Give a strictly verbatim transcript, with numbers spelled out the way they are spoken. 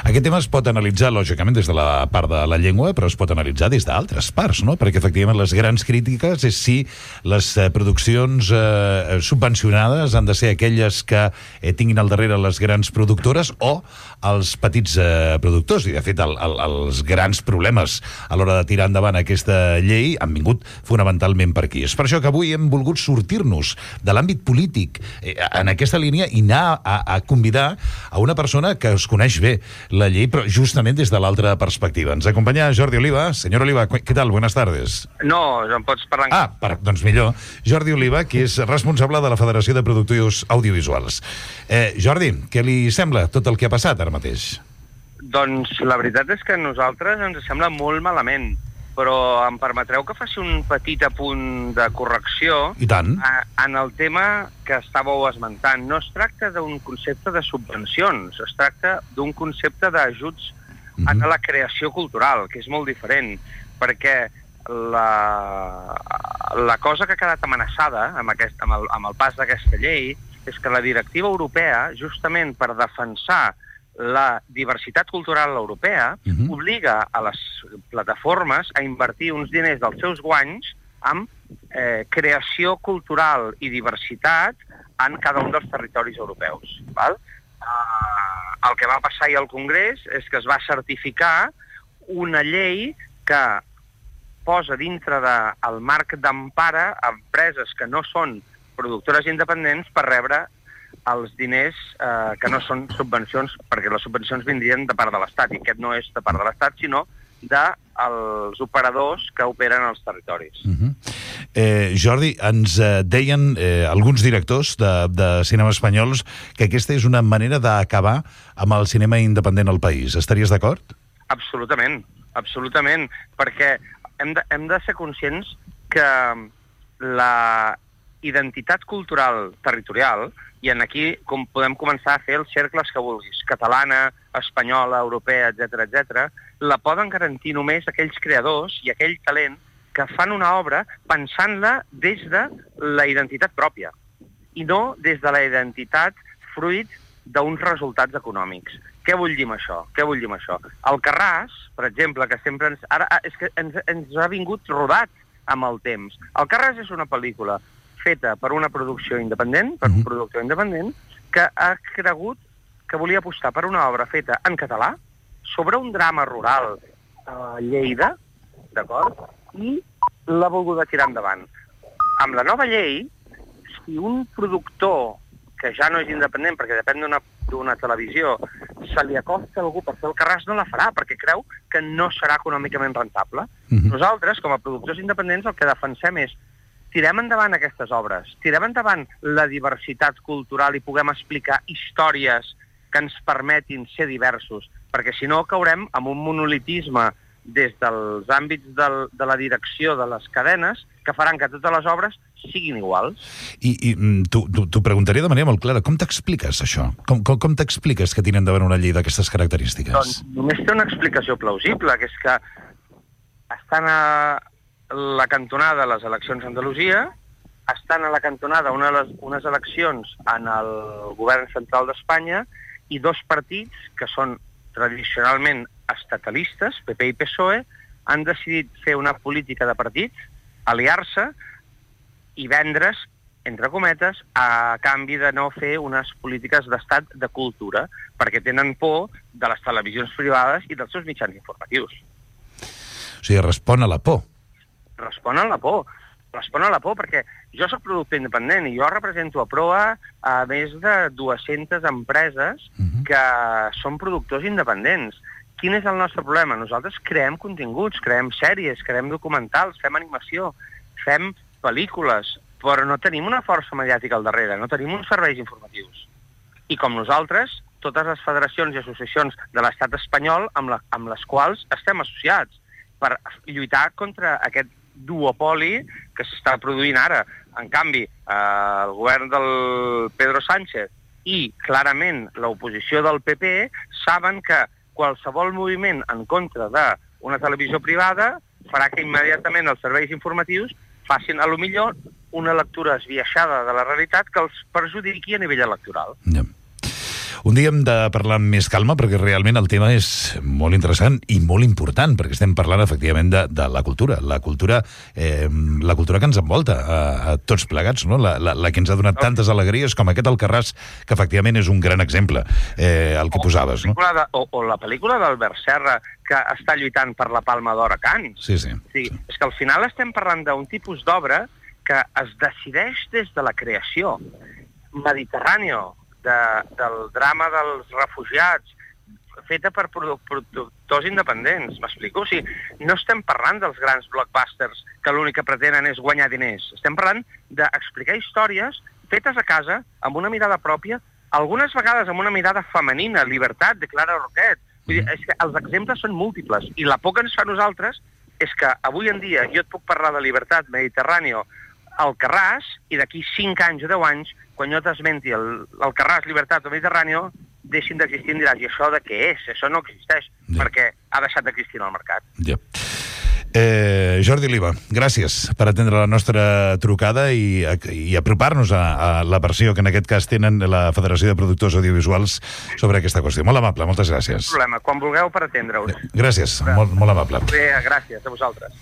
Aquest tema es pot analitzar, lògicament, des de la part de la llengua, però es pot analitzar des d'altres parts, no? Perquè, efectivament, les grans crítiques és si les eh, produccions eh, subvencionades han de ser aquelles que eh, tinguin al darrere les grans productores o els petits eh, productors. I, de fet, el, el, els grans problemes a l'hora de tirar endavant aquesta llei han vingut fonamentalment per aquí. És per això que avui hem volgut sortir-nos de l'àmbit polític eh, en aquesta línia i anar a, a convidar a una persona que es coneix bé la llei, però justament des de l'altra perspectiva. Ens acompanya Jordi Oliva. Senyor Oliva, què tal? Buenas tardes. No, no em pots parlar... Ah, per, doncs millor. Jordi Oliva, que és responsable de la Federació de Productors Audiovisuals. Eh, Jordi, què li sembla tot el que ha passat ara mateix? Doncs la veritat és que a nosaltres ens sembla molt malament, però em permetreu que faci un petit apunt de correcció. I tant. En el tema que estàveu esmentant. No es tracta d'un concepte de subvencions, es tracta d'un concepte d'ajuts mm-hmm. a la creació cultural, que és molt diferent, perquè la, la cosa que ha quedat amenaçada amb, aquest, amb, el, amb el pas d'aquesta llei és que la directiva europea, justament per defensar la diversitat cultural europea, uh-huh. obliga a les plataformes a invertir uns diners dels seus guanys en eh, creació cultural i diversitat en cada un dels territoris europeus. Val? Uh, el que va passar ahir al Congrés és que es va certificar una llei que posa dintre del marc d'empara a empreses que no són productores independents per rebre els diners eh, que no són subvencions, perquè les subvencions vindrien de part de l'Estat, i aquest no és de part de l'Estat, sinó dels operadors que operen als territoris. Uh-huh. eh, Jordi, ens eh, deien eh, alguns directors de, de cinema espanyols que aquesta és una manera d'acabar amb el cinema independent al país. Estaries d'acord? Absolutament, absolutament, perquè hem de, hem de ser conscients que la identitat cultural territorial, i en aquí com podem començar a fer els cercles que vulguis, catalana, espanyola, europea, etcètera, etcètera, la poden garantir només aquells creadors i aquell talent que fan una obra pensant-la des de la identitat pròpia i no des de la identitat fruit d'uns resultats econòmics. Què vull dir amb això? Què vull dir amb això? El Carràs, per exemple, que sempre ens... Ara és que ens, ens ha vingut rodat amb el temps. El Carràs és una pel·lícula feta per una producció independent, per un productor independent, que ha cregut que volia apostar per una obra feta en català, sobre un drama rural a Lleida, d'acord? I l'ha volguda tirar endavant. Amb la nova llei, si un productor que ja no és independent, perquè depèn d'una d'una televisió, se li acosta a algú per fer el Carràs, no la farà, perquè creu que no serà econòmicament rentable. Uh-huh. Nosaltres, com a productors independents, el que defensem és tirem endavant aquestes obres, tirem endavant la diversitat cultural i puguem explicar històries que ens permetin ser diversos, perquè si no caurem en un monolitisme des dels àmbits del, de la direcció de les cadenes que faran que totes les obres siguin iguals. I, i t'ho preguntaria de manera molt clara, com t'expliques això? Com, com, com t'expliques que tenen d'haver una llei d'aquestes característiques? Doncs només té una explicació plausible, que és que estan a la cantonada les eleccions a Andalusia, estan a la cantonada una, les, unes eleccions en el govern central d'Espanya i dos partits que són tradicionalment estatalistes, P P i P S O E, han decidit fer una política de partits, aliar-se i vendre's, entre cometes, a canvi de no fer unes polítiques d'estat de cultura, perquè tenen por de les televisions privades i dels seus mitjans informatius. O sigui, respon a la por. Respon a la por. Respon a la por perquè jo soc productor independent i jo represento a Proa a més de dues-centes empreses uh-huh. que són productors independents. Quin és el nostre problema? Nosaltres creem continguts, creem sèries, creem documentals, fem animació, fem pel·lícules, però no tenim una força mediàtica al darrere, no tenim uns serveis informatius. I com nosaltres, totes les federacions i associacions de l'estat espanyol amb, la, amb les quals estem associats per lluitar contra aquest duopoli que s'està produint ara. En canvi, eh, el govern del Pedro Sánchez i, clarament, l'oposició del P P saben que qualsevol moviment en contra d'una televisió privada farà que immediatament els serveis informatius facin, a lo millor, una lectura esbiaixada de la realitat que els perjudiqui a nivell electoral. Ja. Un dia hem de parlar amb més calma perquè realment el tema és molt interessant i molt important, perquè estem parlant efectivament de, de la cultura, la cultura, eh, la cultura que ens envolta a, a tots plegats, no? la, la, la que ens ha donat tantes alegries com aquest Alcarràs, que efectivament és un gran exemple, eh, el que o, posaves. No? De, o, o la pel·lícula d'Albert Serra, que està lluitant per la Palma d'Or a Cannes. Sí, sí. sí. És que al final estem parlant d'un tipus d'obra que es decideix des de la creació. Mediterrani, de, del drama dels refugiats, feta per productors independents, m'explico? O sigui, no estem parlant dels grans blockbusters que l'únic que pretenen és guanyar diners. Estem parlant d'explicar històries fetes a casa, amb una mirada pròpia, algunes vegades amb una mirada femenina, Llibertat, de Clara Roquet. Vull dir, és que els exemples són múltiples, i la por que ens fa a nosaltres és que avui en dia jo et puc parlar de Llibertat, Mediterrani, Alcarràs, i d'aquí cinc anys o deu anys, quan jo t'esmenti Alcarràs, Llibertat o Mediterrani, deixin d'existir i em diràs, i això de què és? Això no existeix, ja. perquè ha deixat d'existir en el mercat. Ja. Eh, Jordi Oliva, gràcies per atendre la nostra trucada i, i apropar-nos a, a la versió que en aquest cas tenen la Federació de Productors Audiovisuals sobre aquesta qüestió. Molt amable, moltes gràcies. No problema, quan vulgueu per atendre-us. Gràcies, molt, molt amable. Bé, gràcies a vosaltres.